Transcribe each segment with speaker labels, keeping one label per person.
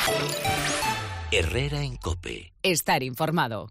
Speaker 1: Herrera en COPE.
Speaker 2: Estar informado.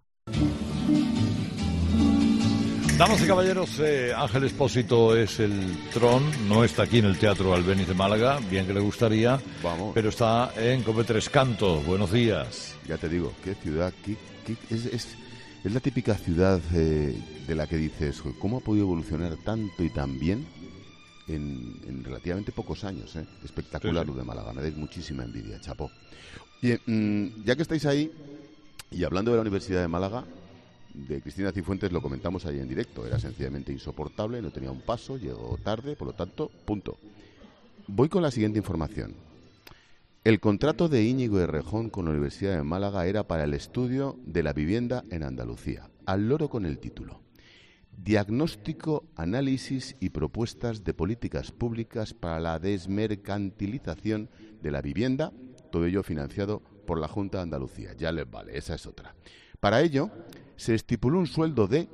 Speaker 3: Damas y caballeros, Ángel Expósito es el Tron, no está aquí en el Teatro Albéniz de Málaga, bien que le gustaría,
Speaker 4: Vamos.
Speaker 3: pero está en COPE Tres Cantos. Buenos días.
Speaker 4: Ya te digo, qué ciudad, es la típica ciudad de la que dices, ¿cómo ha podido evolucionar tanto y tan bien en relativamente pocos años? Espectacular, sí. Lo de Málaga, me dais muchísima envidia, chapó. Y ya que estáis ahí, y hablando de la Universidad de Málaga, de Cristina Cifuentes lo comentamos ahí en directo, era sencillamente insoportable, no tenía un paso, llegó tarde, por lo tanto, punto. Voy con la siguiente información. El contrato de Íñigo Errejón con la Universidad de Málaga era para el estudio de la vivienda en Andalucía, al loro con el título. Diagnóstico, análisis y propuestas de políticas públicas para la desmercantilización de la vivienda, todo ello financiado por la Junta de Andalucía. Ya les vale, esa es otra. Para ello, se estipuló un sueldo de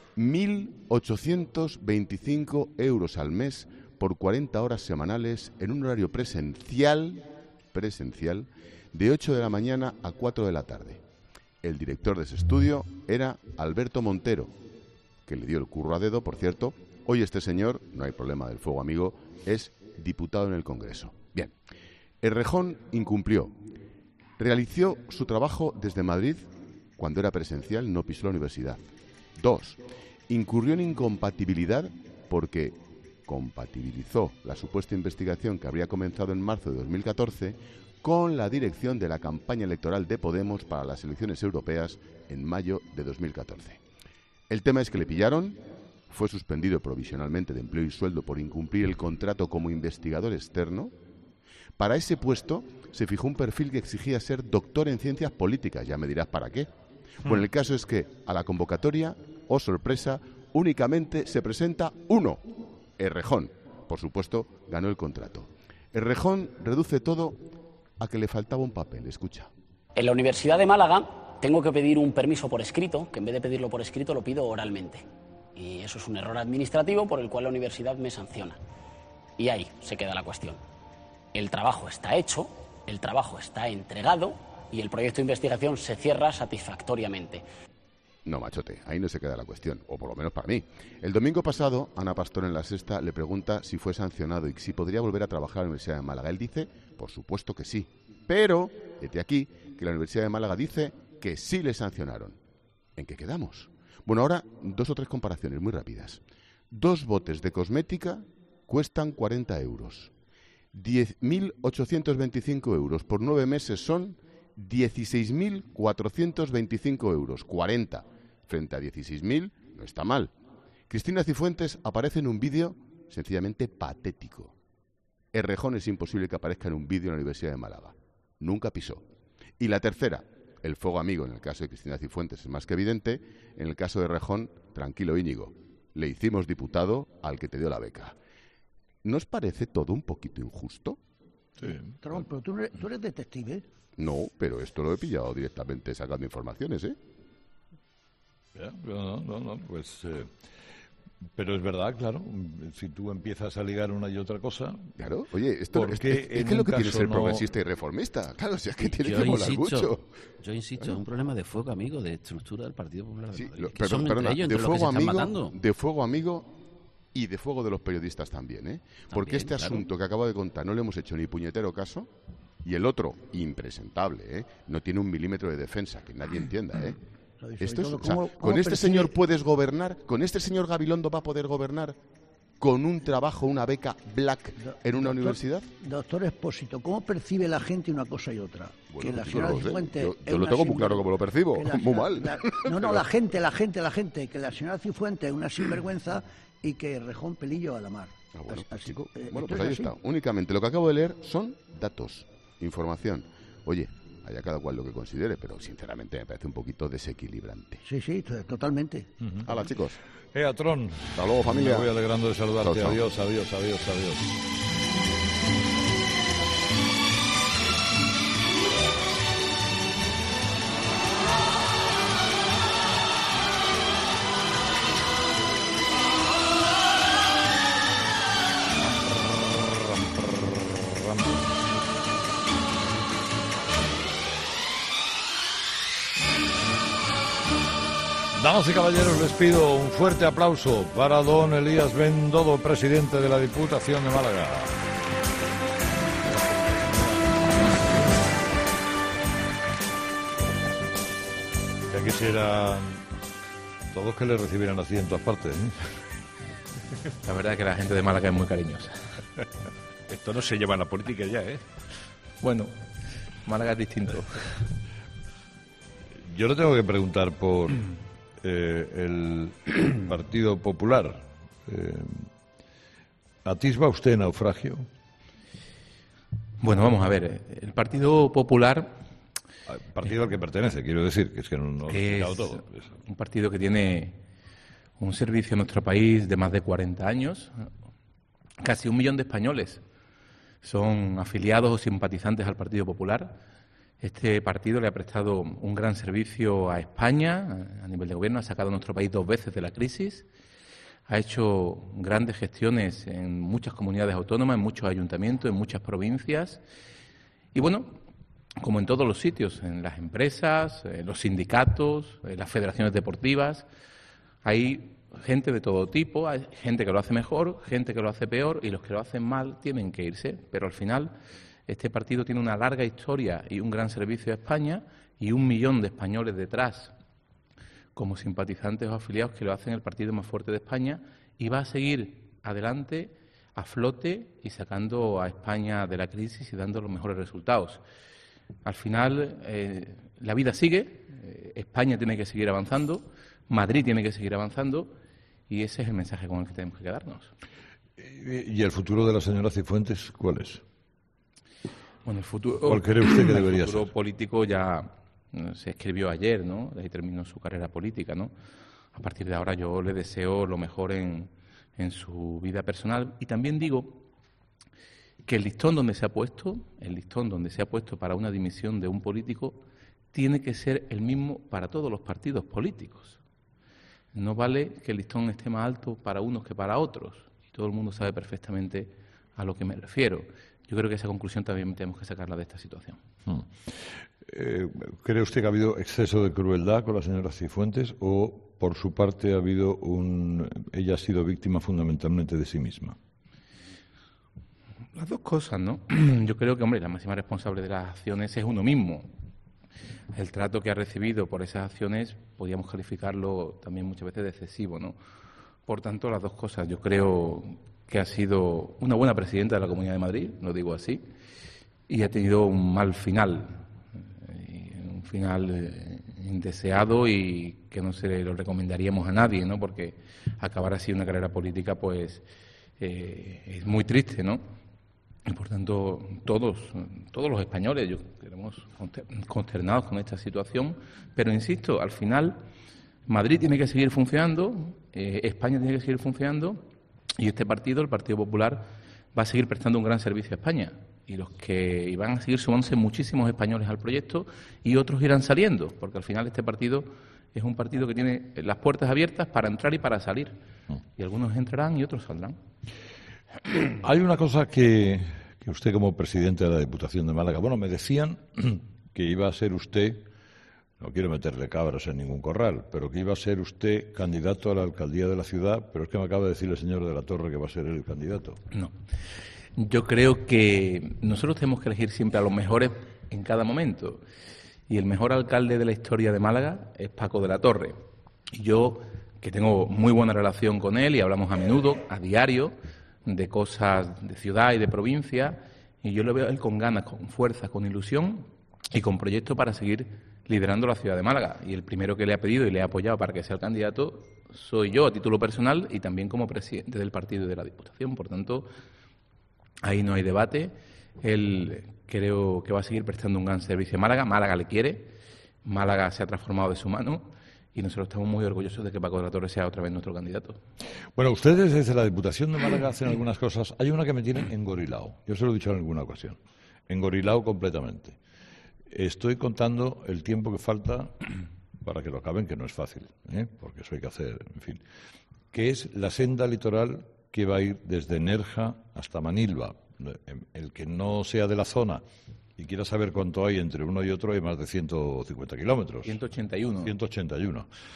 Speaker 4: 1.825 euros al mes por 40 horas semanales en un horario presencial de 8 de la mañana a 4 de la tarde. El director de ese estudio era Alberto Montero, que le dio el curro a dedo, por cierto. Hoy este señor, no hay problema del fuego amigo, es diputado en el Congreso. Bien, Errejón incumplió. Realizó su trabajo desde Madrid. Cuando era presencial no pisó la universidad. 2. Incurrió en incompatibilidad porque compatibilizó la supuesta investigación que habría comenzado en marzo de 2014 con la dirección de la campaña electoral de Podemos para las elecciones europeas en mayo de 2014. El tema es que le pillaron, fue suspendido provisionalmente de empleo y sueldo por incumplir el contrato como investigador externo. Para ese puesto se fijó un perfil que exigía ser doctor en ciencias políticas. Ya me dirás para qué. Bueno, el caso es que a la convocatoria, oh sorpresa, únicamente se presenta uno, Errejón. Por supuesto, ganó el contrato. Errejón reduce todo a que le faltaba un papel. Escucha.
Speaker 5: En la Universidad de Málaga tengo que pedir un permiso por escrito, que en vez de pedirlo por escrito lo pido oralmente. Y eso es un error administrativo por el cual la universidad me sanciona. Y ahí se queda la cuestión. El trabajo está hecho, el trabajo está entregado y el proyecto de investigación se cierra satisfactoriamente.
Speaker 4: No, machote, ahí no se queda la cuestión, o por lo menos para mí. El domingo pasado, Ana Pastor en La Sexta le pregunta si fue sancionado y si podría volver a trabajar en la Universidad de Málaga. Él dice, por supuesto que sí. Pero, desde aquí, que la Universidad de Málaga dice que sí le sancionaron. ¿En qué quedamos? Bueno, ahora 2 o 3 comparaciones muy rápidas. 2 botes de cosmética cuestan 40 euros. 10.825 euros por 9 meses son 16.425 euros. 40 frente a 16.000 no está mal. Cristina Cifuentes aparece en un vídeo sencillamente patético. Errejón es imposible que aparezca en un vídeo en la Universidad de Málaga. Nunca pisó. Y la tercera, el fuego amigo en el caso de Cristina Cifuentes es más que evidente. En el caso de Errejón, tranquilo Íñigo, le hicimos diputado al que te dio la beca. ¿No os parece todo un poquito injusto?
Speaker 3: Sí.
Speaker 6: Tron, pero tú eres detective.
Speaker 4: No, pero esto lo he pillado directamente sacando informaciones, ¿eh?
Speaker 3: Ya, no, pues... pero es verdad, claro, si tú empiezas a ligar una y otra cosa...
Speaker 4: Claro, oye, esto es que lo que tiene ser progresista y reformista. Claro, si es que tiene que molar mucho.
Speaker 7: Yo insisto, es un problema de fuego amigo, de estructura del Partido Popular de Madrid.
Speaker 4: Perdona, de fuego amigo y de fuego de los periodistas también, ¿eh? Porque este asunto que acabo de contar no le hemos hecho ni puñetero caso, y el otro, impresentable, ¿eh? No tiene un milímetro de defensa, que nadie entienda, ¿eh? Esto es, ¿con este señor puedes gobernar? ¿Con este señor Gabilondo va a poder gobernar? ¿Con un trabajo, una beca black en una universidad?
Speaker 6: Doctor Expósito, ¿cómo percibe la gente una cosa y otra?
Speaker 4: Bueno,
Speaker 6: que la señora Cifuentes
Speaker 4: yo lo tengo muy claro cómo lo percibo, muy mal.
Speaker 6: La gente, que la señora Cifuentes es una sinvergüenza y que Errejón pelillo a la mar.
Speaker 4: Bueno, pues ahí está. Únicamente lo que acabo de leer son datos, información. Oye, haya cada cual lo que considere, pero sinceramente me parece un poquito desequilibrante.
Speaker 6: Sí, totalmente.
Speaker 4: Hala, chicos.
Speaker 3: Tron.
Speaker 4: Hasta luego, familia.
Speaker 3: Me voy alegrando de saludarte.
Speaker 4: Chao.
Speaker 3: Adiós. Damas y caballeros, les pido un fuerte aplauso para don Elías Bendodo, presidente de la Diputación de Málaga. Ya quisieran todos que le recibieran así en todas partes, ¿eh?
Speaker 2: La verdad es que la gente de Málaga es muy cariñosa.
Speaker 8: Esto no se lleva en la política ya, ¿eh?
Speaker 2: Bueno, Málaga es distinto.
Speaker 3: Yo le tengo que preguntar por el Partido Popular. ¿Atisba usted naufragio?
Speaker 2: Bueno, vamos a ver. El Partido Popular...
Speaker 3: Partido al que pertenece, quiero decir, que es que no lo he explicado todo.
Speaker 2: Un partido que tiene un servicio en nuestro país de más de 40 años. Casi 1 millón de españoles son afiliados o simpatizantes al Partido Popular. Este partido le ha prestado un gran servicio a España a nivel de gobierno, ha sacado a nuestro país 2 veces de la crisis, ha hecho grandes gestiones en muchas comunidades autónomas, en muchos ayuntamientos, en muchas provincias. Y bueno, como en todos los sitios, en las empresas, en los sindicatos, en las federaciones deportivas, hay gente de todo tipo, hay gente que lo hace mejor, gente que lo hace peor, y los que lo hacen mal tienen que irse. Pero al final, este partido tiene una larga historia y un gran servicio a España y 1 millón de españoles detrás como simpatizantes o afiliados que lo hacen el partido más fuerte de España, y va a seguir adelante a flote y sacando a España de la crisis y dando los mejores resultados. Al final, la vida sigue, España tiene que seguir avanzando, Madrid tiene que seguir avanzando, y ese es el mensaje con el que tenemos que quedarnos.
Speaker 3: ¿Y el futuro de la señora Cifuentes cuál es?
Speaker 2: Bueno, el futuro,
Speaker 3: ¿Cuál cree usted que debería
Speaker 2: el futuro
Speaker 3: ser?
Speaker 2: político ya se escribió ayer, ¿no? Ahí terminó su carrera política, ¿no? A partir de ahora yo le deseo lo mejor en su vida personal, y también digo que el listón donde se ha puesto para una dimisión de un político tiene que ser el mismo para todos los partidos políticos. No vale que el listón esté más alto para unos que para otros, y todo el mundo sabe perfectamente a lo que me refiero. Yo creo que esa conclusión también tenemos que sacarla de esta situación.
Speaker 3: ¿Cree usted que ha habido exceso de crueldad con la señora Cifuentes, o por su parte ha habido ella ha sido víctima fundamentalmente de sí misma?
Speaker 2: Las dos cosas, ¿no? Yo creo que, hombre, la máxima responsable de las acciones es uno mismo. El trato que ha recibido por esas acciones podríamos calificarlo también muchas veces de excesivo, ¿no? Por tanto, las dos cosas. Yo creo que ha sido una buena presidenta de la Comunidad de Madrid, lo digo así, y ha tenido un mal final, un final indeseado, y que no se lo recomendaríamos a nadie, ¿no? Porque acabar así una carrera política, pues, es muy triste, ¿no? Y por tanto, todos los españoles, yo quedamos consternados con esta situación, pero insisto, al final Madrid tiene que seguir funcionando, España tiene que seguir funcionando, y este partido, el Partido Popular, va a seguir prestando un gran servicio a España, y van a seguir sumándose muchísimos españoles al proyecto, y otros irán saliendo, porque al final este partido es un partido que tiene las puertas abiertas para entrar y para salir, y algunos entrarán y otros saldrán.
Speaker 3: Hay una cosa que usted, como presidente de la Diputación de Málaga, bueno, me decían que iba a ser usted, no quiero meterle cabras en ningún corral, pero que iba a ser usted candidato a la alcaldía de la ciudad, pero es que me acaba de decir el señor de la Torre que va a ser él el candidato.
Speaker 2: No. Yo creo que nosotros tenemos que elegir siempre a los mejores en cada momento, y el mejor alcalde de la historia de Málaga es Paco de la Torre. Y yo, que tengo muy buena relación con él y hablamos a menudo, a diario, de cosas de ciudad y de provincia, y yo lo veo a él con ganas, con fuerza, con ilusión y con proyectos para seguir liderando la ciudad de Málaga. Y el primero que le ha pedido y le ha apoyado para que sea el candidato soy yo, a título personal, y también como presidente del partido y de la Diputación. Por tanto, ahí no hay debate. Él creo que va a seguir prestando un gran servicio a Málaga. Málaga le quiere, Málaga se ha transformado de su mano, y nosotros estamos muy orgullosos de que Paco de la Torre sea otra vez nuestro candidato.
Speaker 3: Bueno, ustedes desde la Diputación de Málaga hacen algunas cosas. Hay una que me tiene engorilado. Yo se lo he dicho en alguna ocasión. Engorilado completamente. Estoy contando el tiempo que falta para que lo acaben, que no es fácil, porque eso hay que hacer, en fin. Que es la senda litoral que va a ir desde Nerja hasta Manilva. El que no sea de la zona y quiera saber cuánto hay entre uno y otro, hay más de 150 kilómetros.
Speaker 2: 181.
Speaker 3: 181.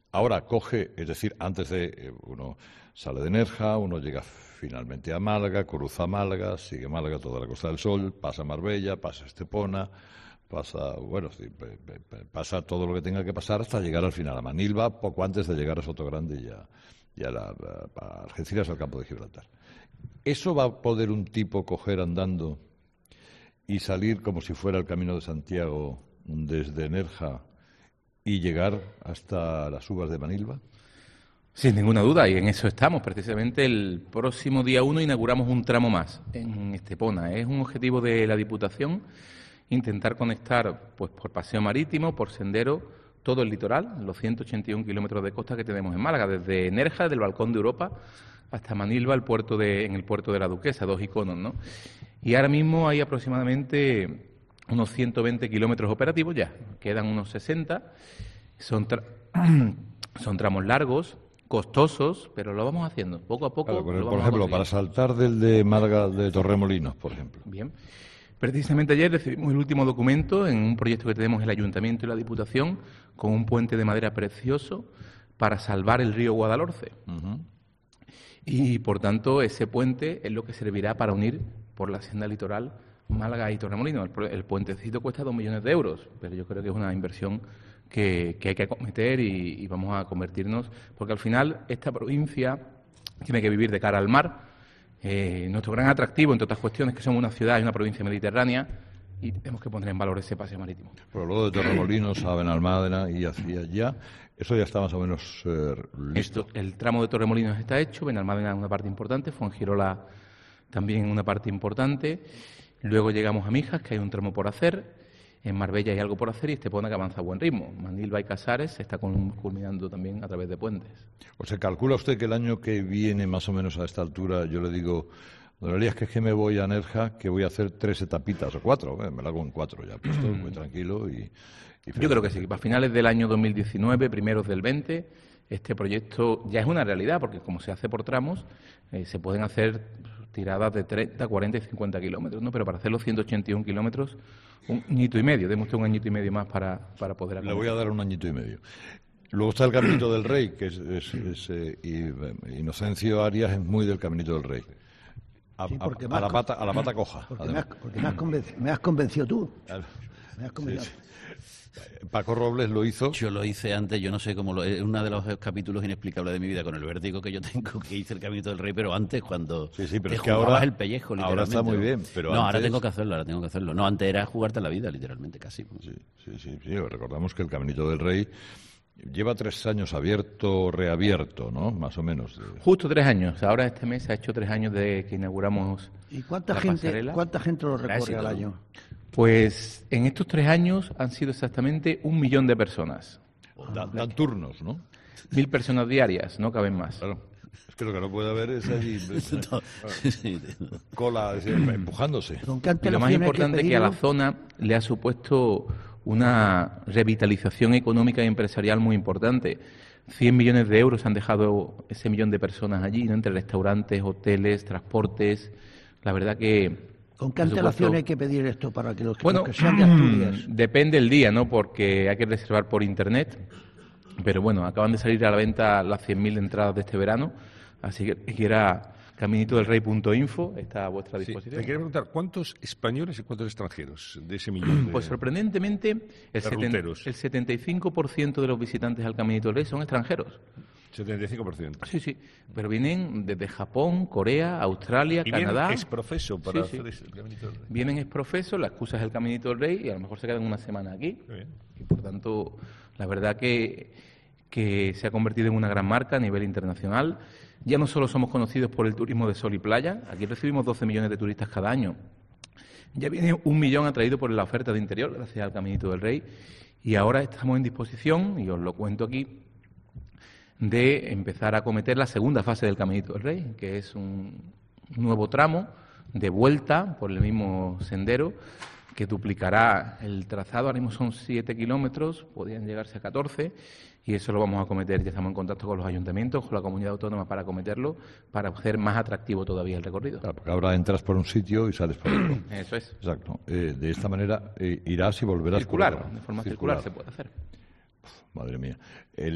Speaker 3: Ahora coge, es decir, antes de uno sale de Nerja, uno llega finalmente a Málaga, cruza Málaga, sigue Málaga toda la Costa del Sol, pasa Marbella, pasa Estepona, pasa, bueno, sí, pasa todo lo que tenga que pasar hasta llegar al final a Manilva, poco antes de llegar a Sotogrande y a Algeciras, al campo de Gibraltar. ¿Eso va a poder un tipo coger andando y salir como si fuera el Camino de Santiago desde Nerja y llegar hasta las uvas de Manilva?
Speaker 2: Sin ninguna duda, y en eso estamos. Precisamente el próximo día 1 inauguramos un tramo más en Estepona. Es un objetivo de la Diputación intentar conectar pues por paseo marítimo, por sendero, todo el litoral, los 181 kilómetros de costa que tenemos en Málaga, desde Nerja, desde el Balcón de Europa, hasta Manilva, en el puerto de la Duquesa, 2 iconos, ¿no? Y ahora mismo hay aproximadamente unos 120 kilómetros operativos ya, quedan unos 60, son tramos largos, costosos, pero lo vamos haciendo poco a poco.
Speaker 3: Claro, por ejemplo, para saltar del de Málaga de Torremolinos, por ejemplo.
Speaker 2: Bien. Precisamente ayer recibimos el último documento en un proyecto que tenemos el Ayuntamiento y la Diputación con un puente de madera precioso para salvar el río Guadalhorce.
Speaker 3: Uh-huh.
Speaker 2: Y, por tanto, ese puente es lo que servirá para unir por la senda litoral Málaga y Torremolinos. El puentecito cuesta 2 millones de euros, pero yo creo que es una inversión que hay que acometer y vamos a convertirnos, porque al final esta provincia tiene que vivir de cara al mar. Nuestro gran atractivo, entre otras cuestiones, que somos una ciudad y una provincia mediterránea, y tenemos que poner en valor ese paseo marítimo.
Speaker 3: Pero luego de Torremolinos a Benalmádena y hacia allá, eso ya está más o menos listo.
Speaker 2: El tramo de Torremolinos está hecho, Benalmádena es una parte importante, Fuengirola también una parte importante. Luego llegamos a Mijas, que hay un tramo por hacer. En Marbella hay algo por hacer y Estepona, que avanza a buen ritmo. Manilva y Casares se está culminando también a través de puentes.
Speaker 3: ¿O se calcula usted que el año que viene, más o menos a esta altura, yo le digo, don Elías, que es que me voy a Nerja, que voy a hacer 3 etapitas o 4, me la hago en 4 ya, pues estoy muy tranquilo y
Speaker 2: yo creo que sí, que para finales del año 2019, primeros del 20, este proyecto ya es una realidad, porque como se hace por tramos, se pueden hacer tiradas de 30, 40 y 50 kilómetros, ¿no? Pero para hacer los 181 kilómetros, un añito y medio, demos un añito y medio más para poder acometer.
Speaker 3: Le voy a dar un añito y medio. Luego está el Caminito del Rey, que Inocencio Arias es muy del Caminito del Rey. A la pata coja.
Speaker 6: Porque me has convencido tú.
Speaker 3: Claro.
Speaker 6: Me has convencido.
Speaker 3: Sí. Paco Robles lo hizo.
Speaker 7: Yo lo hice antes, yo no sé cómo es uno de los capítulos inexplicables de mi vida con el vértigo que yo tengo, que hice el Caminito del Rey, pero antes cuando
Speaker 3: pero
Speaker 7: te
Speaker 3: es que
Speaker 7: jugabas
Speaker 3: ahora,
Speaker 7: el pellejo, literalmente.
Speaker 3: Ahora está muy bien, pero
Speaker 7: no,
Speaker 3: antes...
Speaker 7: ahora tengo que hacerlo. No, antes era jugarte la vida, literalmente, casi.
Speaker 3: Sí. Recordamos que el Caminito del Rey lleva 3 años abierto, reabierto, ¿no? Más o menos.
Speaker 2: Justo 3 años. Ahora este mes ha hecho 3 años de que inauguramos.
Speaker 6: ¿Y cuánta gente lo recorre al año?
Speaker 2: Pues en estos 3 años han sido exactamente 1 millón de personas.
Speaker 3: Dan turnos, ¿no?
Speaker 2: 1.000 personas diarias, no caben más.
Speaker 3: Claro. Es que lo que no puede haber es allí cola empujándose.
Speaker 2: Y lo más importante es que a la zona le ha supuesto una revitalización económica y empresarial muy importante. 100 millones de euros han dejado ese millón de personas allí, ¿no? Entre restaurantes, hoteles, transportes. La verdad que...
Speaker 6: ¿Con qué antelación hay que pedir esto para que los que sean de Asturias?
Speaker 2: Depende el día, ¿no? Porque hay que reservar por Internet. Pero bueno, acaban de salir a la venta las 100.000 entradas de este verano. Así que quiera caminitodelrey.info está a vuestra disposición.
Speaker 8: Te quería preguntar, ¿cuántos españoles y cuántos extranjeros de ese millón?
Speaker 2: Pues sorprendentemente, el 75% de los visitantes al Caminito del Rey son extranjeros.
Speaker 8: 75%.
Speaker 2: Sí, pero vienen desde Japón, Corea, Australia, Canadá.
Speaker 8: Vienen exprofeso para hacer el Caminito del Rey.
Speaker 2: Vienen exprofeso, la excusa es el Caminito del Rey y a lo mejor se quedan una semana aquí. Y por tanto, la verdad que se ha convertido en una gran marca a nivel internacional. Ya no solo somos conocidos por el turismo de sol y playa, aquí recibimos 12 millones de turistas cada año. Ya viene 1 millón atraído por la oferta de interior, gracias al Caminito del Rey. Y ahora estamos en disposición, y os lo cuento aquí, de empezar a acometer la segunda fase del Caminito del Rey, que es un nuevo tramo de vuelta por el mismo sendero que duplicará el trazado. Ahora mismo son 7 kilómetros, podrían llegarse a 14, y eso lo vamos a acometer. Ya estamos en contacto con los ayuntamientos, con la comunidad autónoma para acometerlo, para hacer más atractivo todavía el recorrido.
Speaker 3: Claro, porque ahora entras por un sitio y sales por otro.
Speaker 2: Eso es.
Speaker 3: Exacto. De esta manera irás y volverás.
Speaker 2: De forma circular se puede hacer.
Speaker 3: Madre mía.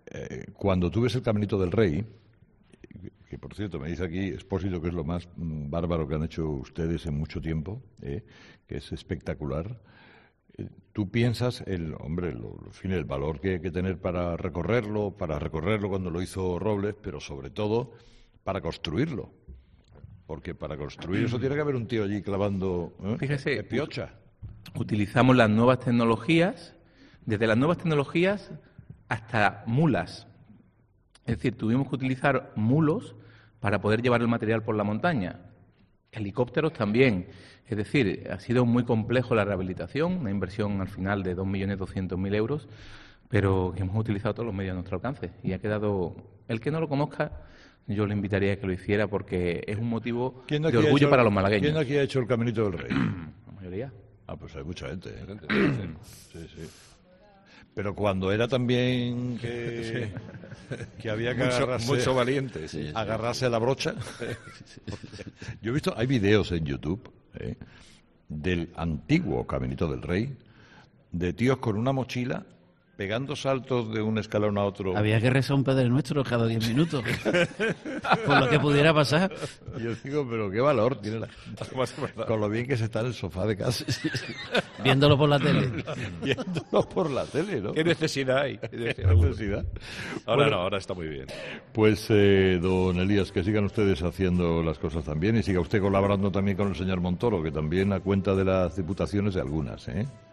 Speaker 3: cuando tú ves el Caminito del Rey, que por cierto me dice aquí Expósito que es lo más bárbaro que han hecho ustedes en mucho tiempo, que es espectacular, tú piensas el valor que hay que tener para recorrerlo cuando lo hizo Robles, pero sobre todo para construirlo. Porque para construir eso tiene que haber un tío allí clavando
Speaker 2: Fíjese,
Speaker 3: piocha.
Speaker 2: Utilizamos las nuevas tecnologías, desde las nuevas tecnologías hasta mulas. Es decir, tuvimos que utilizar mulos para poder llevar el material por la montaña. Helicópteros también. Es decir, ha sido muy complejo la rehabilitación, una inversión al final de 2.200.000 euros, pero que hemos utilizado todos los medios a nuestro alcance. Y ha quedado... El que no lo conozca, yo le invitaría a que lo hiciera porque es un motivo de orgullo para los malagueños.
Speaker 3: ¿Quién aquí ha hecho el Caminito del Rey?
Speaker 2: La mayoría.
Speaker 3: Ah, pues hay mucha gente. Sí, sí. Pero cuando era también que había que
Speaker 8: mucho valiente,
Speaker 3: agarrarse a la brocha. Yo he visto, hay videos en YouTube del antiguo Caminito del Rey, de tíos con una mochila pegando saltos de un escalón a otro.
Speaker 7: Había que rezar un Padre Nuestro cada 10 minutos, por lo que pudiera pasar.
Speaker 3: Yo digo, pero qué valor tiene la gente, con lo bien que se está en el sofá de casa.
Speaker 7: Viéndolo por la tele.
Speaker 3: Viéndolo por la tele, ¿no?
Speaker 8: ¿Qué necesidad hay?
Speaker 3: ¿Qué necesidad?
Speaker 8: Ahora está muy bien.
Speaker 3: Pues, don Elías, que sigan ustedes haciendo las cosas también y siga usted colaborando también con el señor Montoro, que también a cuenta de las diputaciones de algunas,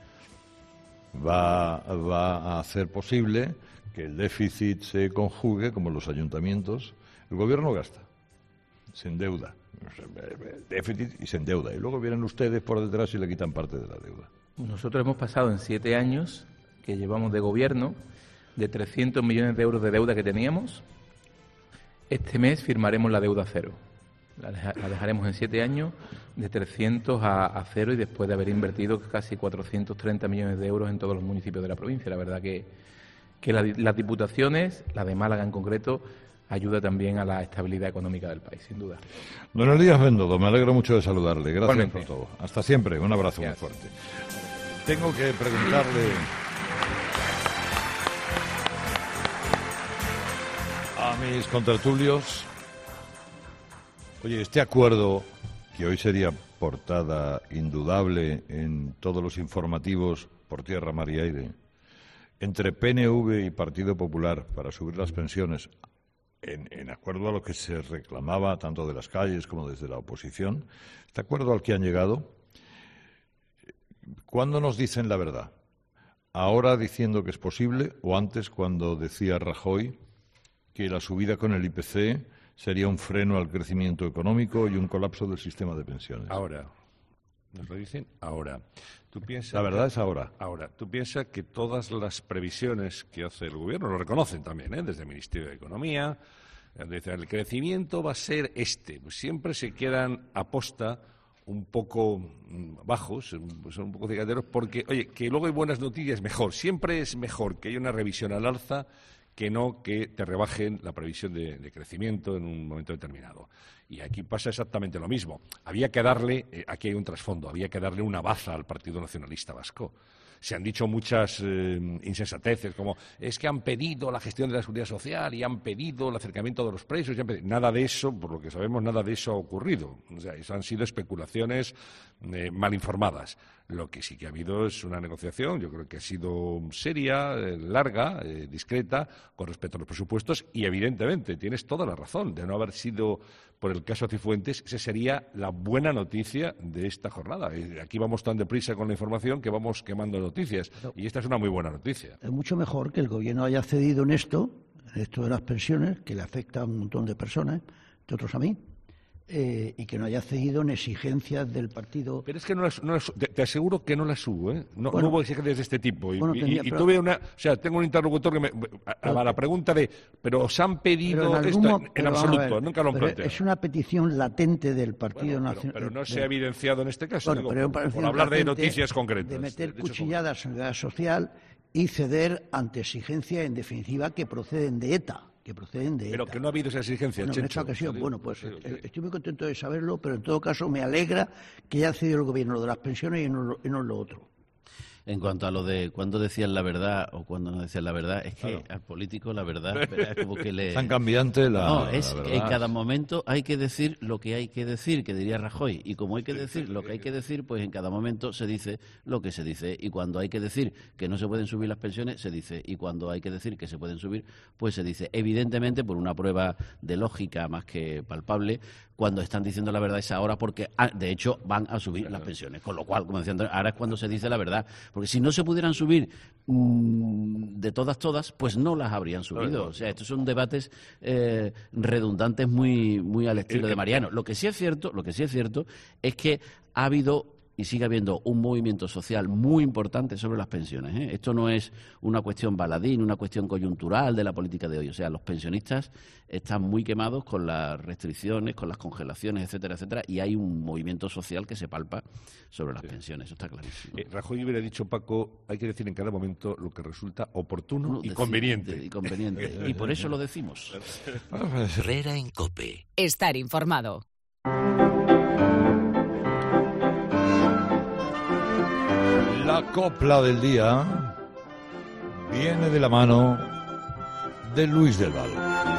Speaker 3: va a hacer posible que el déficit se conjugue como los ayuntamientos. El gobierno gasta, se endeuda, déficit y se endeuda. Y luego vienen ustedes por detrás y le quitan parte de la deuda.
Speaker 2: Nosotros hemos pasado en 7 años que llevamos de gobierno de 300 millones de euros de deuda que teníamos. Este mes firmaremos la deuda cero. La dejaremos en 7 años de 300 a cero y después de haber invertido casi 430 millones de euros en todos los municipios de la provincia. La verdad que las diputaciones, la de Málaga en concreto, ayuda también a la estabilidad económica del país, sin duda.
Speaker 3: Don Elías Bendodo, me alegro mucho de saludarle. Gracias
Speaker 2: Igualmente.
Speaker 3: por todo. Hasta siempre. Un abrazo muy fuerte. Tengo que preguntarle a mis contertulios. Oye, este acuerdo, que hoy sería portada indudable en todos los informativos por tierra, mar y aire, entre PNV y Partido Popular para subir las pensiones, en acuerdo a lo que se reclamaba tanto de las calles como desde la oposición, este acuerdo al que han llegado, ¿cuándo nos dicen la verdad? ¿Ahora diciendo que es posible o antes cuando decía Rajoy que la subida con el IPC sería un freno al crecimiento económico y un colapso del sistema de pensiones?
Speaker 8: Ahora. Nos lo dicen ahora. ¿Tú piensas
Speaker 3: la verdad es ahora.
Speaker 8: Ahora. ¿Tú piensas que todas las previsiones que hace el Gobierno, lo reconocen también, desde el Ministerio de Economía, desde el crecimiento va a ser pues siempre se quedan a posta un poco bajos, son un poco cicateros, porque, oye, que luego hay buenas noticias, mejor. Siempre es mejor que haya una revisión al alza que no que te rebajen la previsión de crecimiento en un momento determinado. Y aquí pasa exactamente lo mismo. Había que darle, aquí hay un trasfondo, había que darle una baza al Partido Nacionalista Vasco. Se han dicho muchas insensateces, como es que han pedido la gestión de la seguridad social y han pedido el acercamiento de los presos. Nada de eso, por lo que sabemos, nada de eso ha ocurrido. O sea, eso han sido especulaciones mal informadas. Lo que sí que ha habido es una negociación, yo creo que ha sido seria, larga, discreta, con respecto a los presupuestos y, evidentemente, tienes toda la razón, de no haber sido por el caso Cifuentes, esa sería la buena noticia de esta jornada. Aquí vamos tan deprisa con la información que vamos quemando noticias, y esta es una muy buena noticia.
Speaker 6: Es mucho mejor que el Gobierno haya cedido en esto de las pensiones, que le afecta a un montón de personas, de otros a mí, y que no haya cedido en exigencias del partido.
Speaker 8: Pero es que te aseguro que no las hubo, No hubo exigencias de este tipo. Tuve tengo un interlocutor que a la pregunta de, pero os han pedido esto, en absoluto, nunca lo han planteado.
Speaker 6: Es una petición latente del Partido Nacional.
Speaker 8: Pero no se ha evidenciado en este caso, por hablar de noticias concretas.
Speaker 6: De meter cuchilladas en la social y ceder ante exigencias, en definitiva, que proceden de ETA.
Speaker 8: Pero que no ha habido esa exigencia,
Speaker 6: en esta ocasión, pues estoy muy contento de saberlo, pero en todo caso me alegra que haya cedido el Gobierno lo de las pensiones y no lo otro.
Speaker 7: En cuanto a lo de cuándo decían la verdad o cuándo no decían la verdad, es que al político la verdad es como que le...
Speaker 3: Tan cambiante
Speaker 7: No,
Speaker 3: la
Speaker 7: es
Speaker 3: verdad.
Speaker 7: en cada momento hay que decir lo que hay que decir, que diría Rajoy. Y como hay que decir lo que hay que decir, pues en cada momento se dice lo que se dice. Y cuando hay que decir que no se pueden subir las pensiones, se dice. Y cuando hay que decir que se pueden subir, pues se dice. Evidentemente, por una prueba de lógica más que palpable, cuando están diciendo la verdad es ahora porque, de hecho, van a subir las pensiones. Con lo cual, como decía Antonio, ahora es cuando se dice la verdad. Porque si no se pudieran subir de todas, pues no las habrían subido. O sea, estos son debates redundantes muy al estilo de Mariano. Lo que sí es cierto es que ha habido y sigue habiendo un movimiento social muy importante sobre las pensiones, ¿eh? Esto no es una cuestión baladín, una cuestión coyuntural de la política de hoy. O sea, los pensionistas están muy quemados con las restricciones, con las congelaciones, etcétera, etcétera, y hay un movimiento social que se palpa sobre las pensiones. Eso está clarísimo.
Speaker 8: Rajoy hubiera dicho, Paco, hay que decir en cada momento lo que resulta oportuno y conveniente.
Speaker 7: Y por eso lo decimos.
Speaker 1: Herrera en COPE.
Speaker 9: Estar informado.
Speaker 3: La copla del día viene de la mano de Luis del Val.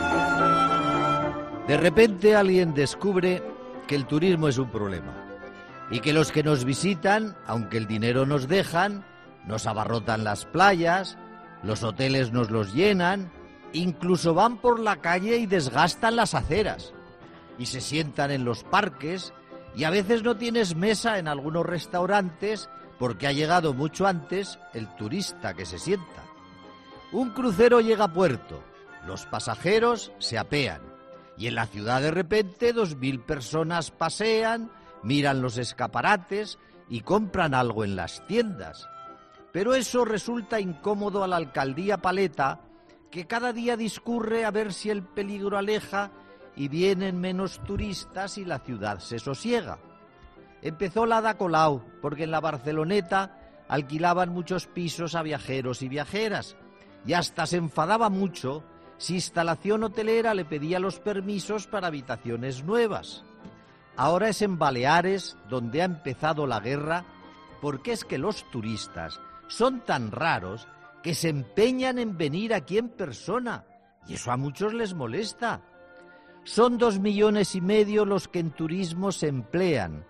Speaker 10: De repente alguien descubre que el turismo es un problema y que los que nos visitan, aunque el dinero nos dejan, nos abarrotan las playas, los hoteles nos los llenan, incluso van por la calle y desgastan las aceras y se sientan en los parques y a veces no tienes mesa en algunos restaurantes porque ha llegado mucho antes el turista que se sienta. Un crucero llega a puerto, los pasajeros se apean y en la ciudad de repente 2000 personas pasean, miran los escaparates y compran algo en las tiendas. Pero eso resulta incómodo a la alcaldía paleta, que cada día discurre a ver si el peligro aleja y vienen menos turistas y la ciudad se sosiega. Empezó la Ada Colau, porque en la Barceloneta alquilaban muchos pisos a viajeros y viajeras, y hasta se enfadaba mucho si instalación hotelera le pedía los permisos para habitaciones nuevas. Ahora es en Baleares donde ha empezado la guerra, porque es que los turistas son tan raros que se empeñan en venir aquí en persona, y eso a muchos les molesta. Son 2,5 millones los que en turismo se emplean,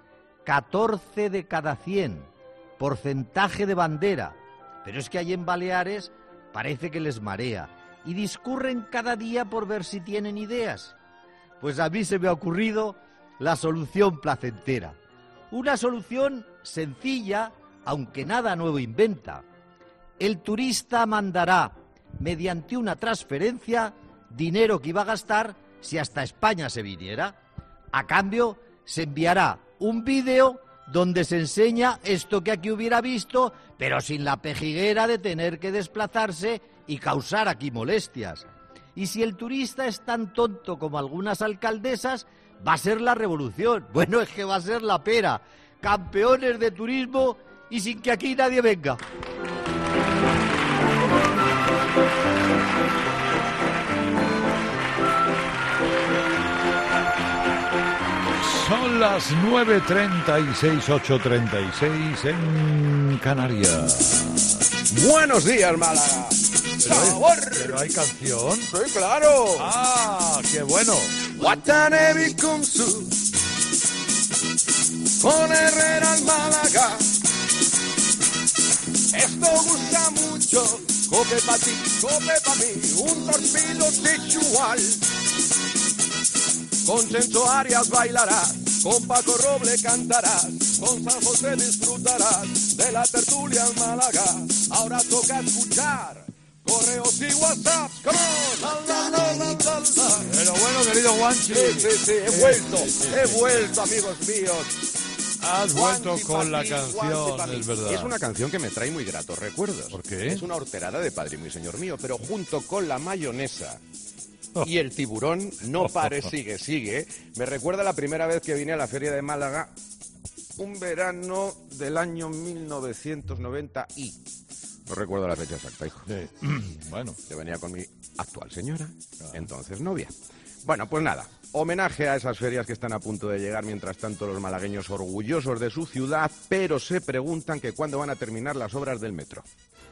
Speaker 10: 14 de cada 100, porcentaje de bandera. Pero es que allí en Baleares parece que les marea y discurren cada día por ver si tienen ideas. Pues a mí se me ha ocurrido la solución placentera. Una solución sencilla, aunque nada nuevo inventa. El turista mandará, mediante una transferencia, dinero que iba a gastar si hasta España se viniera. A cambio, se enviará un vídeo donde se enseña esto que aquí hubiera visto, pero sin la pejiguera de tener que desplazarse y causar aquí molestias. Y si el turista es tan tonto como algunas alcaldesas, va a ser la revolución. Bueno, es que va a ser la pera. Campeones de turismo y sin que aquí nadie venga.
Speaker 3: Son las 9:36, 8:36 en Canarias.
Speaker 11: Buenos días, Málaga.
Speaker 3: Pero hay canción.
Speaker 11: Sí, claro.
Speaker 3: Ah, qué bueno.
Speaker 11: Watanabe Kumsu. Con Herrera al Málaga. Esto gusta mucho. Cope pa' ti, cope pa' mí. Un torpedo sexual. Con Chencho Arias bailarás, con Paco Roble cantarás, con San José disfrutarás de la tertulia en Málaga. Ahora toca escuchar correos y WhatsApp. ¡Come on!
Speaker 3: Pero bueno, querido Juanchi.
Speaker 11: Sí, he vuelto, amigos míos.
Speaker 3: Has vuelto con la canción, es verdad.
Speaker 11: Es una canción que me trae muy gratos recuerdos.
Speaker 3: ¿Por qué?
Speaker 11: Es una horterada de Padre Mío y Señor Mío, pero junto con la mayonesa y el tiburón, no pare, sigue. Me recuerda la primera vez que vine a la Feria de Málaga, un verano del año 1990 y... No recuerdo la fecha exacta, hijo.
Speaker 3: Sí. Bueno.
Speaker 11: Yo venía con mi actual señora, entonces novia. Bueno, pues nada, Homenaje a esas ferias que están a punto de llegar, mientras tanto los malagueños orgullosos de su ciudad, pero se preguntan que cuándo van a terminar las obras del metro.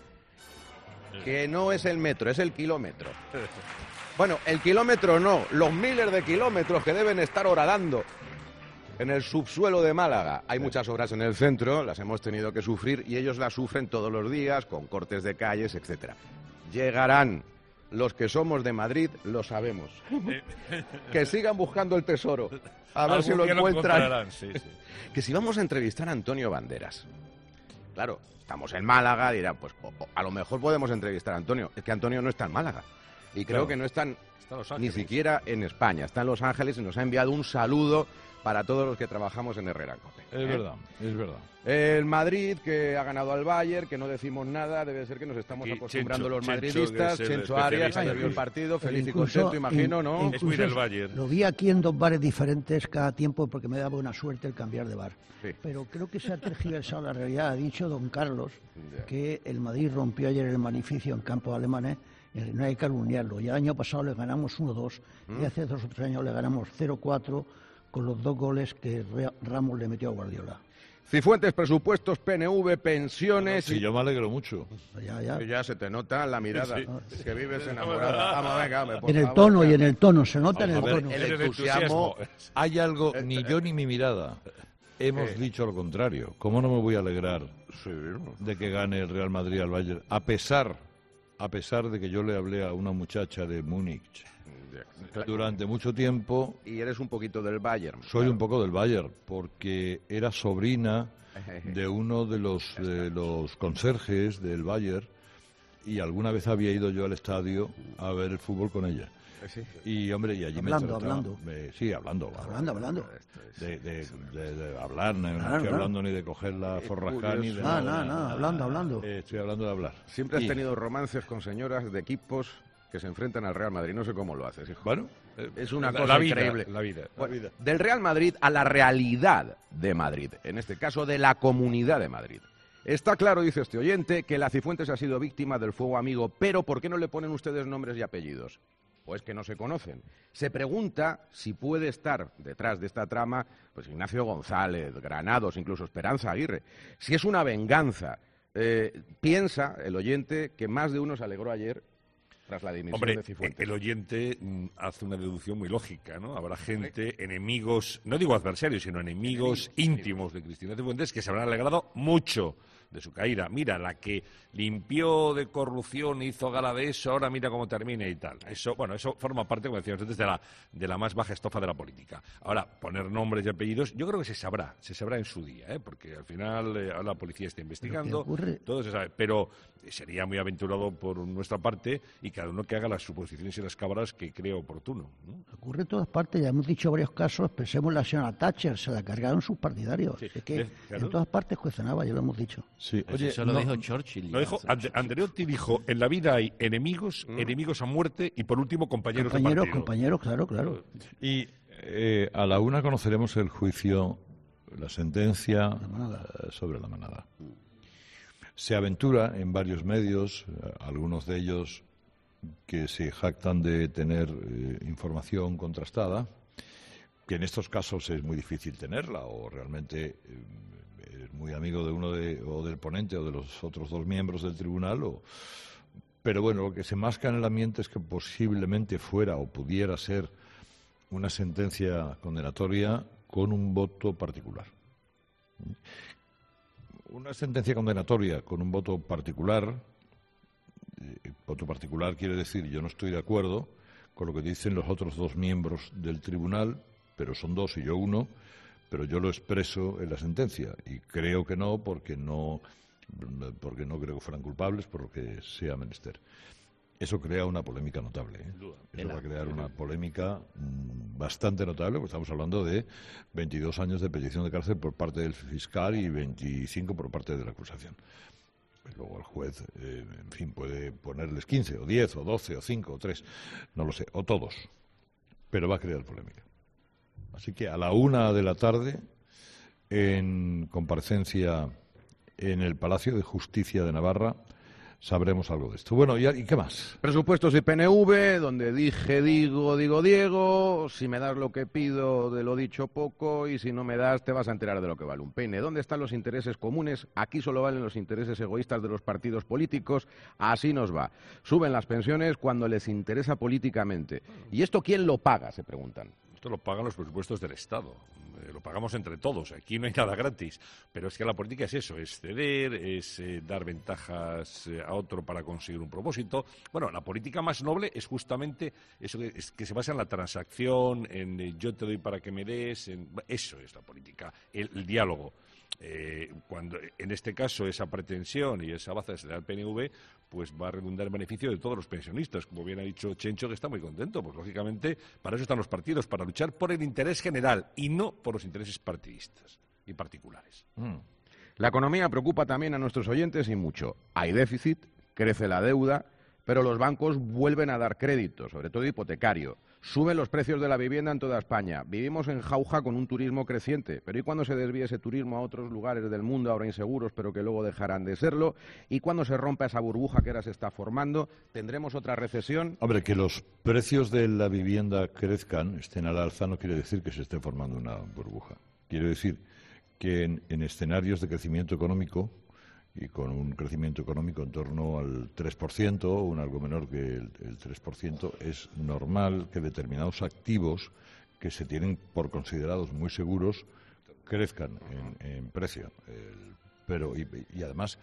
Speaker 11: Que no es el metro, es el kilómetro. Bueno, el kilómetro no, los miles de kilómetros que deben estar horadando en el subsuelo de Málaga. Hay muchas obras en el centro, las hemos tenido que sufrir y ellos las sufren todos los días con cortes de calles, etcétera. Llegarán. Los que somos de Madrid lo sabemos. Que sigan buscando el tesoro. A ver si lo encuentran.
Speaker 8: Sí.
Speaker 11: Que si vamos a entrevistar a Antonio Banderas. Claro, estamos en Málaga, dirán, pues a lo mejor podemos entrevistar a Antonio. Es que Antonio no está en Málaga. Y creo que no están ni siquiera en España. Está en Los Ángeles y nos ha enviado un saludo para todos los que trabajamos en Herrera en COPE.
Speaker 3: Es verdad, es verdad.
Speaker 11: El Madrid, que ha ganado al Bayern, que no decimos nada, debe ser que nos estamos acostumbrando los madridistas. Chencho Arias, que vio el partido, feliz y contento, imagino, ¿no?
Speaker 8: Es muy del Bayern.
Speaker 6: Lo vi aquí en 2 bares diferentes cada tiempo porque me daba una suerte el cambiar de bar.
Speaker 11: Sí.
Speaker 6: Pero creo que se ha tergiversado la realidad. Ha dicho don Carlos que el Madrid rompió ayer el maleficio en campos alemanes. No hay que calumniarlo. Y el año pasado le ganamos 1-2 y hace 2 o 3 años le ganamos 0-4 con los 2 goles que Ramos le metió a Guardiola.
Speaker 11: Cifuentes, presupuestos, PNV, pensiones...
Speaker 3: Sí, yo me alegro mucho.
Speaker 11: Ya se te nota la mirada, sí. Que vives enamorada. Vamos, venga,
Speaker 6: en el tono y en el tono, se nota en el tono.
Speaker 11: El entusiasmo...
Speaker 3: Hay algo, ni yo ni mi mirada hemos dicho lo contrario. ¿Cómo no me voy a alegrar de que gane el Real Madrid al Bayern? A pesar de que yo le hablé a una muchacha de Múnich durante mucho tiempo.
Speaker 11: Y eres un poquito del Bayern.
Speaker 3: Soy un poco del Bayern, porque era sobrina de uno de los conserjes del Bayern y alguna vez había ido yo al estadio a ver el fútbol con ella.
Speaker 11: Sí.
Speaker 3: Y, hombre, y allí
Speaker 6: hablando.
Speaker 3: Sí, hablando. De hablar, no estoy hablando ni de coger la forraja ni de
Speaker 6: nada, hablando.
Speaker 3: Estoy hablando de hablar.
Speaker 11: Siempre has tenido romances con señoras de equipos que se enfrentan al Real Madrid. No sé cómo lo haces, hijo.
Speaker 3: Bueno,
Speaker 11: es una cosa increíble.
Speaker 8: La vida.
Speaker 11: Del Real Madrid a la realidad de Madrid, en este caso de la Comunidad de Madrid. Está claro, dice este oyente, que la Cifuentes ha sido víctima del fuego amigo, pero ¿por qué no le ponen ustedes nombres y apellidos? Pues que no se conocen. Se pregunta si puede estar detrás de esta trama pues Ignacio González, Granados, incluso Esperanza Aguirre. Si es una venganza. Piensa el oyente que más de uno se alegró ayer tras la dimisión de Cifuentes.
Speaker 8: El oyente hace una deducción muy lógica, ¿no? Habrá gente, enemigos, no digo adversarios, sino enemigos íntimos de Cristina Cifuentes que se habrán alegrado mucho de su caída. Mira, la que limpió de corrupción, hizo gala de eso, ahora mira cómo termina y tal. Eso forma parte, como decíamos antes, de la más baja estofa de la política. Ahora, poner nombres y apellidos, yo creo que se sabrá en su día, porque al final la policía está investigando, todo se sabe, pero sería muy aventurado por nuestra parte y cada uno que haga las suposiciones y las cabras que crea oportuno, ¿no?
Speaker 6: Ocurre en todas partes, ya hemos dicho varios casos, pensemos la señora Thatcher, se la cargaron sus partidarios.
Speaker 8: Sí,
Speaker 6: es que en todas partes cuestionaba, ya lo hemos dicho.
Speaker 3: Sí.
Speaker 7: Oye, eso lo dijo Churchill.
Speaker 8: Lo dijo Andreotti, dijo, en la vida hay enemigos a muerte y por último compañeros de partido.
Speaker 6: Compañeros, claro.
Speaker 3: Y a la 1 conoceremos el juicio, la sentencia sobre la manada. Se aventura en varios medios, algunos de ellos que se jactan de tener información contrastada, que en estos casos es muy difícil tenerla o realmente es muy amigo de uno o del ponente o de los otros 2 miembros del tribunal. Pero bueno, lo que se masca en el ambiente es que posiblemente fuera o pudiera ser una sentencia condenatoria con un voto particular. Una sentencia condenatoria con un voto particular quiere decir yo no estoy de acuerdo con lo que dicen los otros 2 miembros del tribunal, pero son 2 y yo 1, pero yo lo expreso en la sentencia y creo que no porque no creo que fueran culpables por lo que sea menester. Eso crea una polémica notable. Eso va a crear una polémica bastante notable, porque estamos hablando de 22 años de petición de cárcel por parte del fiscal y 25 por parte de la acusación. Luego el juez, en fin, puede ponerles 15 o 10 o 12 o 5 o 3, no lo sé, o todos, pero va a crear polémica. Así que a la 1 de la tarde, en comparecencia en el Palacio de Justicia de Navarra, sabremos algo de esto. Bueno, ¿y qué más?
Speaker 11: Presupuestos y PNV, donde dije digo Diego, si me das lo que pido de lo dicho poco y si no me das te vas a enterar de lo que vale un peine. ¿Dónde están los intereses comunes? Aquí solo valen los intereses egoístas de los partidos políticos, así nos va. Suben las pensiones cuando les interesa políticamente. ¿Y esto quién lo paga?, se preguntan.
Speaker 8: Esto lo pagan los presupuestos del Estado. Lo pagamos entre todos. Aquí no hay nada gratis. Pero es que la política es eso, es ceder, es dar ventajas a otro para conseguir un propósito. Bueno, la política más noble es justamente eso que se basa en la transacción, en yo te doy para que me des. Eso es la política, el diálogo. Cuando en este caso esa pretensión y esa baza se da al PNV, pues va a redundar en beneficio de todos los pensionistas. Como bien ha dicho Chencho, que está muy contento, pues lógicamente para eso están los partidos, para luchar por el interés general y no por los intereses partidistas y particulares.
Speaker 11: La economía preocupa también a nuestros oyentes y mucho. Hay déficit, crece la deuda, pero los bancos vuelven a dar crédito, sobre todo hipotecario. Suben los precios de la vivienda en toda España. Vivimos en jauja con un turismo creciente. Pero ¿y cuándo se desvíe ese turismo a otros lugares del mundo, ahora inseguros, pero que luego dejarán de serlo? ¿Y cuándo se rompa esa burbuja que ahora se está formando? ¿Tendremos otra recesión?
Speaker 3: Hombre, que los precios de la vivienda crezcan, estén al alza, no quiere decir que se esté formando una burbuja. Quiere decir que en escenarios de crecimiento económico, y con un crecimiento económico en torno al 3%, o un algo menor que el 3%, es normal que determinados activos que se tienen por considerados muy seguros crezcan en precio. Y además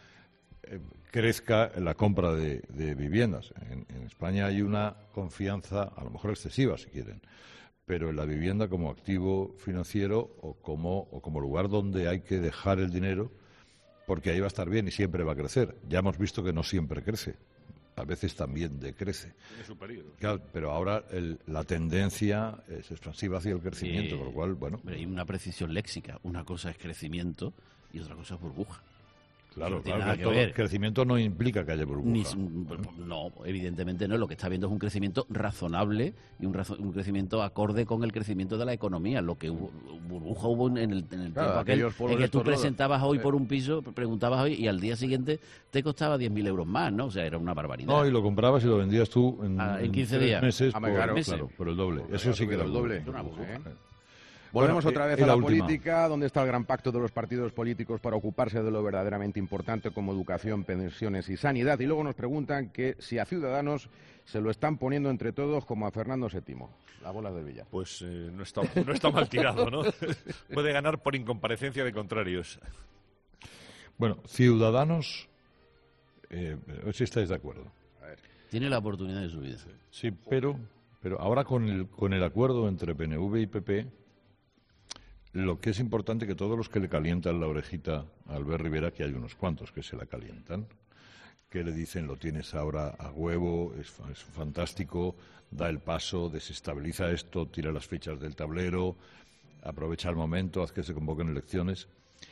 Speaker 3: crezca la compra de viviendas. En España hay una confianza, a lo mejor excesiva si quieren, pero en la vivienda como activo financiero o como lugar donde hay que dejar el dinero, porque ahí va a estar bien y siempre va a crecer. Ya hemos visto que no siempre crece, a veces también decrece. Claro, pero ahora la tendencia es expansiva hacia el crecimiento, con lo cual, bueno...
Speaker 7: Hay una precisión léxica. Una cosa es crecimiento y otra cosa es burbuja.
Speaker 3: Claro, el crecimiento no implica que haya burbuja.
Speaker 7: No, evidentemente no. Lo que está viendo es un crecimiento razonable y un crecimiento acorde con el crecimiento de la economía. Lo que burbuja hubo en el tiempo aquel en que tú presentabas hoy por un piso, preguntabas hoy y al día siguiente te costaba 10.000 euros más, ¿no? O sea, era una barbaridad.
Speaker 3: No, y lo comprabas y lo vendías tú en
Speaker 7: 15 días.
Speaker 3: Meses por el doble. Eso sí que era
Speaker 11: el doble.
Speaker 3: Una burbuja.
Speaker 11: Volvemos otra vez a la política, donde está el gran pacto de los partidos políticos para ocuparse de lo verdaderamente importante como educación, pensiones y sanidad. Y luego nos preguntan que si a Ciudadanos se lo están poniendo entre todos como a Fernando VII, la bola del billar.
Speaker 8: Pues no está mal tirado, ¿no? Puede ganar por incomparecencia de contrarios.
Speaker 3: Bueno, Ciudadanos, si estáis de acuerdo.
Speaker 7: Tiene la oportunidad de su vida.
Speaker 3: Sí, pero ahora con el acuerdo entre PNV y PP, lo que es importante que todos los que le calientan la orejita a Albert Rivera, que hay unos cuantos que se la calientan, que le dicen lo tienes ahora a huevo, es fantástico, da el paso, desestabiliza esto, tira las fichas del tablero, aprovecha el momento, haz que se convoquen elecciones.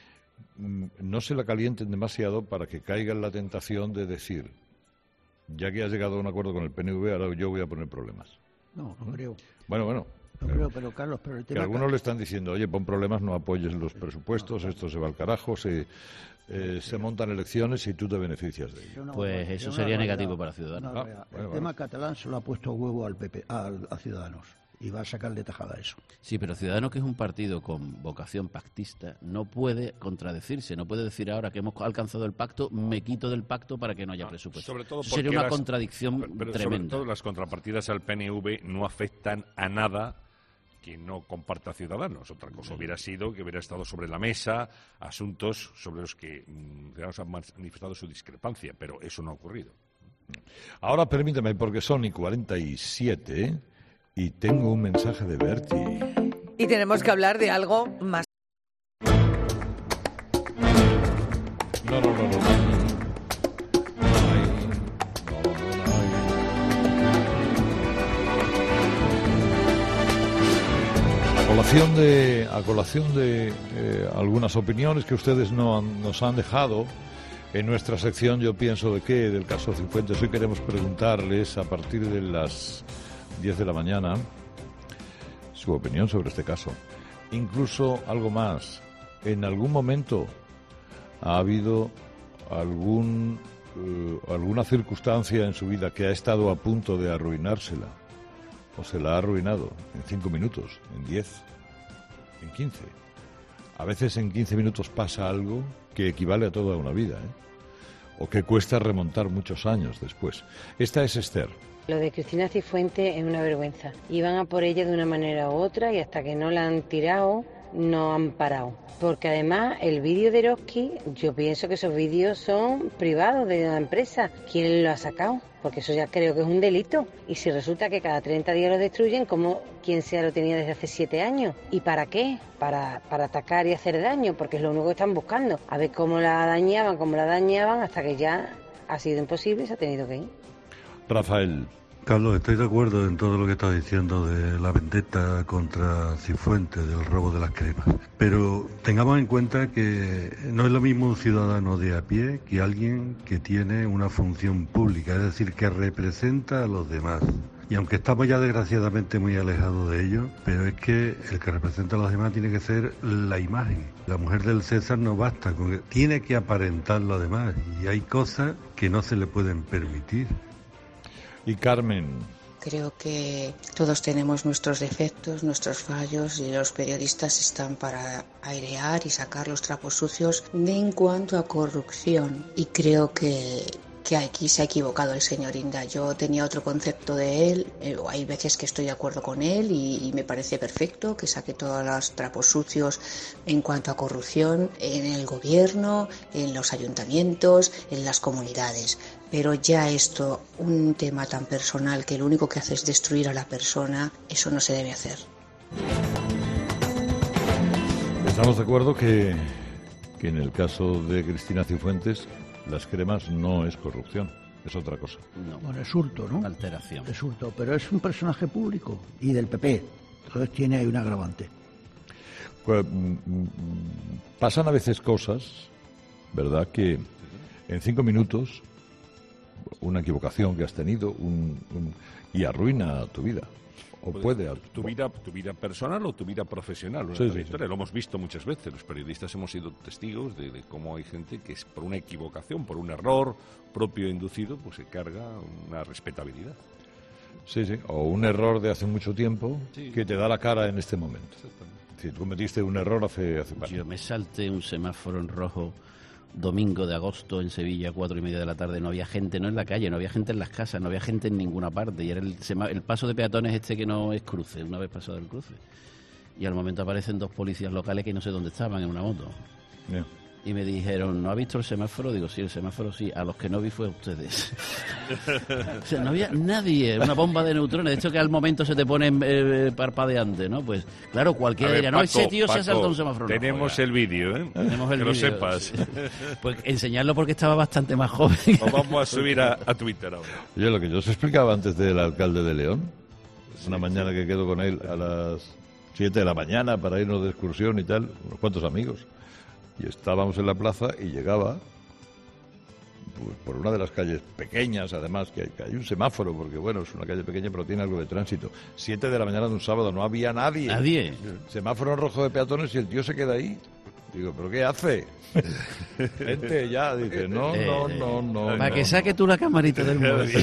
Speaker 3: No se la calienten demasiado para que caiga en la tentación de decir, ya que has llegado a un acuerdo con el PNV, ahora yo voy a poner problemas.
Speaker 6: No creo.
Speaker 3: Bueno.
Speaker 6: No creo, pero Carlos, el tema...
Speaker 3: Que algunos le están diciendo, oye, pon problemas, no apoyes los presupuestos, esto se va al carajo, se montan elecciones y tú te beneficias de ello.
Speaker 7: Pues eso sería negativo para Ciudadanos.
Speaker 6: El tema catalán se lo ha puesto huevo al PP, a Ciudadanos. Y va a sacarle tajada a eso.
Speaker 7: Sí, pero Ciudadanos, que es un partido con vocación pactista, no puede contradecirse, no puede decir ahora que hemos alcanzado el pacto, me quito del pacto para que no haya presupuesto.
Speaker 8: Sobre todo
Speaker 7: sería una contradicción tremenda.
Speaker 8: Sobre todo las contrapartidas al PNV no afectan a nada que no comparta Ciudadanos. Otra cosa hubiera sido que hubiera estado sobre la mesa asuntos sobre los que Ciudadanos han manifestado su discrepancia, pero eso no ha ocurrido.
Speaker 3: Ahora permíteme, porque son y 47, y tengo un mensaje de Berti.
Speaker 9: Y tenemos que hablar de algo más.
Speaker 3: No. A colación de algunas opiniones que ustedes nos han dejado en nuestra sección, yo pienso de qué, del caso Cifuentes, hoy queremos preguntarles a partir de las 10 de la mañana su opinión sobre este caso. Incluso algo más, ¿en algún momento ha habido algún alguna circunstancia en su vida que ha estado a punto de arruinársela, o se la ha arruinado en 5 minutos, en 10, en 15. A veces en 15 minutos pasa algo que equivale a toda una vida, o que cuesta remontar muchos años después. Esta es Esther.
Speaker 12: Lo de Cristina Cifuentes es una vergüenza. Iban a por ella de una manera u otra y hasta que no la han tirado, no han parado. Porque además el vídeo de Eroski, yo pienso que esos vídeos son privados de la empresa. ¿Quién lo ha sacado? Porque eso ya creo que es un delito. Y si resulta que cada 30 días lo destruyen, ¿cómo quien sea lo tenía desde hace 7 años? ¿Y para qué? Para atacar y hacer daño, porque es lo único que están buscando. A ver cómo la dañaban, hasta que ya ha sido imposible y se ha tenido que ir.
Speaker 3: Rafael.
Speaker 13: Carlos, estoy de acuerdo en todo lo que estás diciendo de la vendetta contra Cifuentes, del robo de las cremas. Pero tengamos en cuenta que no es lo mismo un ciudadano de a pie que alguien que tiene una función pública, es decir, que representa a los demás. Y aunque estamos ya desgraciadamente muy alejados de ello, pero es que el que representa a los demás tiene que ser la imagen. La mujer del César no basta, tiene que aparentar lo demás. Y hay cosas que no se le pueden permitir.
Speaker 3: Y Carmen.
Speaker 14: Creo que todos tenemos nuestros defectos, nuestros fallos, y los periodistas están para airear y sacar los trapos sucios en cuanto a corrupción. Y creo que aquí se ha equivocado el señor Inda. Yo tenía otro concepto de él, hay veces que estoy de acuerdo con él y me parece perfecto que saque todos los trapos sucios en cuanto a corrupción en el gobierno, en los ayuntamientos, en las comunidades. Pero ya esto, un tema tan personal que lo único que hace es destruir a la persona, eso no se debe hacer.
Speaker 3: Estamos de acuerdo que en el caso de Cristina Cifuentes, las cremas no es corrupción, es otra cosa.
Speaker 7: No.
Speaker 6: Bueno, es hurto, ¿no?
Speaker 7: Alteración.
Speaker 6: Es hurto, pero es un personaje público y del PP, entonces tiene ahí un agravante.
Speaker 3: Pues, pasan a veces cosas, ¿verdad?, que en 5 minutos una equivocación que has tenido y arruina tu vida. O puede.
Speaker 8: Tu vida personal o tu vida profesional.
Speaker 3: Sí.
Speaker 8: Lo hemos visto muchas veces. Los periodistas hemos sido testigos de cómo hay gente que es por una equivocación, por un error propio inducido, pues se carga una respetabilidad.
Speaker 3: Sí. O un error de hace mucho tiempo
Speaker 8: Sí.
Speaker 3: que te da la cara en este momento. Si tú cometiste un error hace
Speaker 7: Yo me salté un semáforo en rojo domingo de agosto en Sevilla, 4:30 de la tarde, no había gente, no en la calle, no había gente en las casas, no había gente en ninguna parte, y era el paso de peatones que no es cruce, una vez pasado el cruce. Y al momento aparecen 2 policías locales que no sé dónde estaban, en una moto.
Speaker 3: Yeah.
Speaker 7: Y me dijeron, ¿no ha visto el semáforo? Digo, sí, el semáforo sí. A los que no vi fue a ustedes. O sea, no había nadie, una bomba de neutrones. De hecho, que al momento se te pone parpadeante, ¿no? Pues, claro, cualquiera diría, no, ese tío se ha saltado un semáforo.
Speaker 8: Tenemos el vídeo, ¿eh?
Speaker 7: Tenemos el
Speaker 8: que
Speaker 7: vídeo,
Speaker 8: lo sepas.
Speaker 7: Sí. Pues enseñarlo porque estaba bastante más joven.
Speaker 8: Lo vamos a subir a Twitter ahora.
Speaker 3: Oye, lo que yo os explicaba antes del alcalde de León, una mañana que quedo con él a las 7 de la mañana para irnos de excursión y tal, unos cuantos amigos. Y estábamos en la plaza y llegaba pues, por una de las calles pequeñas, además, que hay un semáforo, porque bueno, es una calle pequeña pero tiene algo de tránsito. 7 de la mañana de un sábado, no había nadie.
Speaker 7: ¿Nadie?
Speaker 3: Semáforo rojo de peatones y el tío se queda ahí. Digo, ¿pero qué hace? Vente ya, dice, no.
Speaker 7: Para que saque tú la camarita del móvil.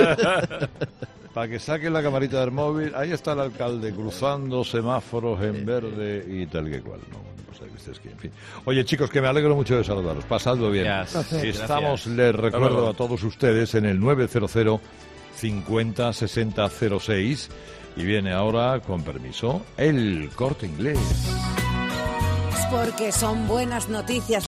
Speaker 3: Para que saque la camarita del móvil, ahí está el alcalde cruzando semáforos en verde y tal que cual. En fin. Oye, chicos, que me alegro mucho de saludaros. Pasadlo bien. Estamos, les recuerdo a todos ustedes, en el 900 50 60 06 y viene ahora, con permiso, El Corte Inglés.
Speaker 9: Porque son buenas noticias